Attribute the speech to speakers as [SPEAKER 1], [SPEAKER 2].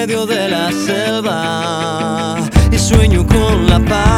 [SPEAKER 1] medio de la selva y sueño con la paz.